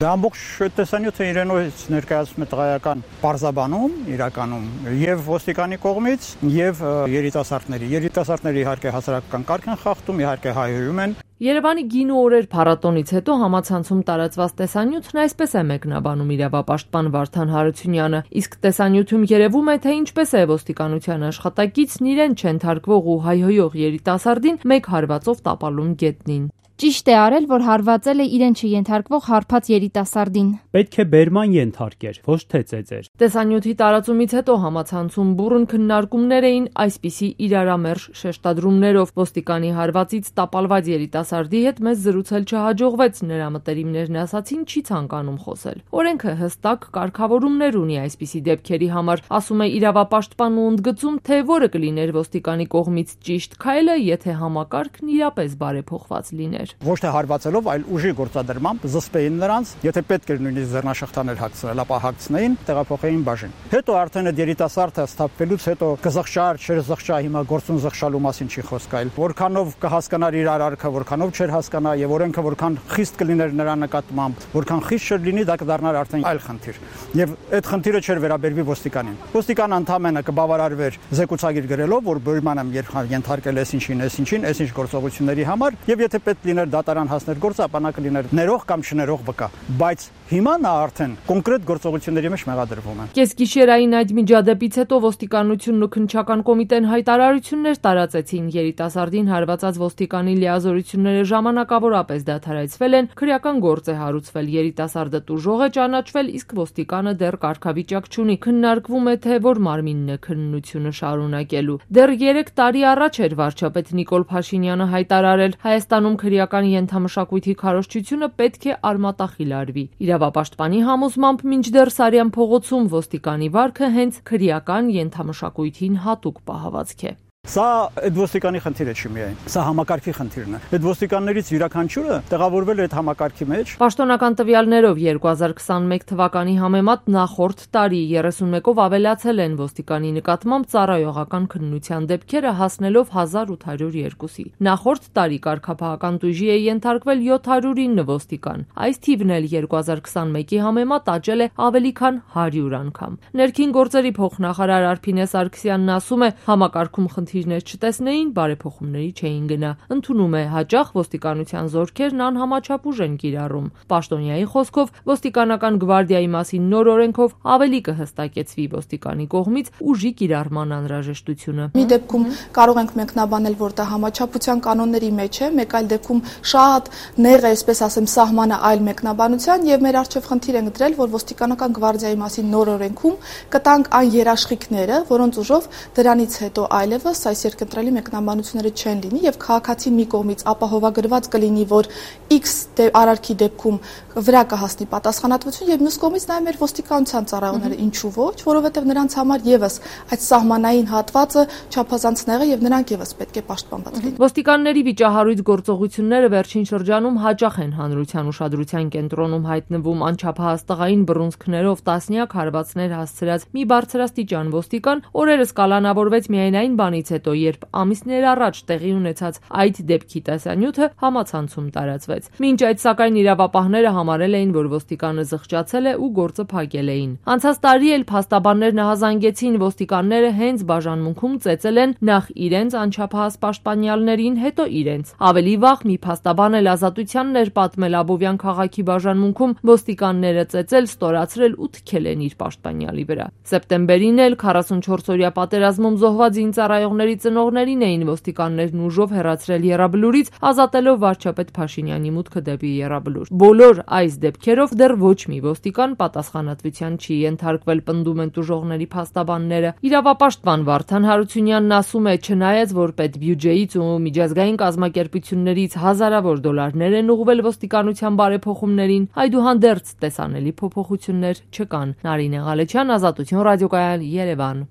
Ամբողջ տեսանյութը իրենից ներկայացնում է տղայական պարզաբանում իրականում եւ ոստիկանի կողմից եւ երիտասարդների իհարկե հասարակական կարգ են խախտում, իհարկե հայհոյում են։ Երևանի գինու օրեր փառատոնից հետո համացանցում տարածված տեսանյութն այսպես է մեկնաբանում իրավապաշտպան Վարդան Հարությունյանը, իսկ տեսանյութում երևում է, թե ինչպես է ոստիկանության աշխատակիցն իրեն չենթարկվող ու հայհոյող երիտասարդին մեկ հարվածով տապալում գետնին։ Ճիշտ է արել, որ հարվածել է իրեն չենթարկվող հարբած երիտասարդին։ Պետք է բերման ենթարկեր, ոչ թե ծեծեր։ Տեսանյութի տարածումից հետո համացանցում բուռն քննարկումներ էին այսպիսի իրարամերժ շեշտադրումներով։ Ոստիկանի հարվածից տապալված երիտասարդի հետ մեզ զրուցել չհաջողվեց, նրա մտերիմներն ասացին չի ցանկանում խոսել։ Օրենքը հստակ կարգավորումներ ունի այսպիսի դեպքերի համար, ասում է իրավապաշտպանն ու ընդգծում, թե որը կլիներ ոստիկանի կողմից ճիշտ քայլը, եթե համակարգն իրապես բարեփոխված լիներ։ Ոչ թե հարվածելով, այլ ուժի գործադրմամբ զսպեին նրանց, եթե պետք էր նույնիսկ ձեռնաշղթաներ հագցնել, ապա հագցնեին, տեղափոխեին բաժին։ Հետո արդեն այդ երիտասարդը սթափվելուց հետո կզղջար, չզղջա, հիմա գործուն զղջալու մասին չի խոսք, այլ որքանով կհասկանար իր արարքը, որքանով չէր հասկանա եւ օրենքը որքան խիստ կլիներ նրա նկատմամբ, որքան խիստ չլինի, դա կդառնար արդեն այլ խնդիր։ Եվ այդ խնդիրը չէր վերաբերվի ոստիկանին։ Ոստիկանը ընդհանրապես կբավարարվեր զեկուցագիր գրելով, որ բերման եմ ենթարկել էս ինչին, էս ինչ գործողությունների համար, եւ եթե պետք լիներ դատարան հասներ գործը, ապա նա կլիներ ներող կամ չներող վկա, բայց հիմա նա արդեն կոնկրետ գործողությունների մեջ մեղադրվում է։ Կեսգիշերային այդ միջադեպից հետո ոստիկանությունն ու քննչական կոմիտեն հայտարարություններ տարածեցին, երիտասարդին հարվածած ոստիկանի լիազորությունները ժամանակավորապես դադարեցվել են, քրեական գործ է հարուցվել, երիտասարդը տուժող է ճանաչվել, իսկ ոստիկանը դեռ կարգավիճակ չունի։ Քննարկվում է, թե որ մարմինն է քննությունը շարունակելու։ Դեռ 3 տարի առաջ էր վարչապետ Նիկոլ Փաշինյանը հայտարարել, Հայաստանում քրեական ենթամշակույթի քարոզչությունը պետք է արմատախիլ արվի։ Իրավապաշտպանի համոզմամբ մինչդեռ Սարյան փողոցում ոստիկանի վարքը հենց քրեական ենթամշակույթին հատուկ պահվածք է։ Սա այդ ոստիկանի խնդիրը չի միայն, սա համակարգի խնդիրն է։ Այդ ոստիկաններից յուրաքանչյուրը տեղավորվել է այդ համակարգի մեջ։ Պաշտոնական տվյալներով 2021 թվականի համեմատ նախորդ տարի 31-ով ավելացել են ոստիկանի նկատմամբ ծառայողական քննության դեպքերը, հասնելով 1802-ի։ Նախորդ տարի կարգապահական տույժի է ենթարկվել 709 ոստիկան։ Այս թիվն էլ 2021-ի համեմատ աճել է ավելի քան 100 անգամ։ Ներքին գործերի փոխնախարար Արփինե Սարգսյանն ասում է, համակարգում խնդիրներ չտեսնեին, բարեփոխումների չէին գնա։ Ընդունում է հաճախ ոստիկանության զորքերն անհամաչափ ուժ են կիրառում։ Պաշտոնյայի խոսքով ոստիկանական գվարդիայի մասին նոր օրենքով ավելի կհստակեցվի ոստիկանի կողմից ուժի կիրառման անհրաժեշտությունը։ Մի դեպքում կարող ենք մեկնաբանել, որ դա համաչափության կանոնների մեջ է, մեկ այլ դեպքում շատ նեղ է, այսպես ասեմ, սահմանը այլ մեկնաբանության եւ մեր առջեւ խնդիր ենք դրել, որ ոստիկանական գվարդիայի մասին նոր օրենքում կտանք այն երաշխիքները, որոնց ուժով դրանից հետո այլևս այս երկընտրելի մեկնաբանությունները չեն լինի եւ քաղաքացին մի կողմից ապահովագրված կլինի, որ X արարքի դեպքում վրա կհասնի պատասխանատվություն եւ մյուս կողմից նաեւ մեր ոստիկանության ծառայողները ինչու ոչ, որովհետեւ նրանց համար եւս այդ սահմանային հատվածը չափազանց նեղ է եւ նրանք եւս պետք է պաշտպանված լինեն։ Ոստիկանների վիճահարույց գործողությունները վերջին շրջանում հաճախ են հանրության ուշադրության կենտրոնում հայտնվում անչափահաս տղային բռունցքներով տասնյակ հարվածներ հասցրած մի բարձրաստիճան ոստիկան օրերս կալանավորվեց միայն այն բանից հետո, երբ ամիսներ առաջ տեղի ունեցած այդ դեպքի տեսանյութը համացանցում տարածվեց։ Մինչ այդ սակայն իրավապահները համարել էին, որ ոստիկանը զղջացել է ու գործը փակել էին։ Անցած տարի էլ փաստաբաններն ահազանգեցին ոստիկանները հենց բաժանմունքում ծեծել են նախ իրենց անչափահաս պաշտպանյալներին, հետո իրենց։ Ավելի վաղ մի փաստաբան էլ ազատությանն էր պատմել Աբովյան քաղաքի բաժանմունքում ոստիկանները ծեծել, ստորացրել ու թքել են իր պաշտպանյալի վրա։ Սեպտեմբերին էլ 44-օրյա պատերազմում զոհված ծառայողների ծնողներին էին ոստիկաններն ուժով հեռացրել Եռաբլուրից, ազատելով վարչապետ Փաշինյանի մուտքը դեպի Եռաբլուր։ Բոլոր այս դեպքերով դեռ ոչ մի ոստիկան պատասխանատվության չի ենթարկվել, պնդում են տուժողների փաստաբանները։ Իրավապաշտպան Վարդան Հարությունյանն ասում է, չնայած որ պետբյուջեից ու միջազգային կազմակերպություններից հազարավոր դոլարներ են ուղղվել ոստիկանության բարեփոխումներին, այդուհանդերձ տեսանելի փոփոխություններ չկան։ Նարինե Ղալեչյան, Ազատություն ռադիոկայան, Երևան։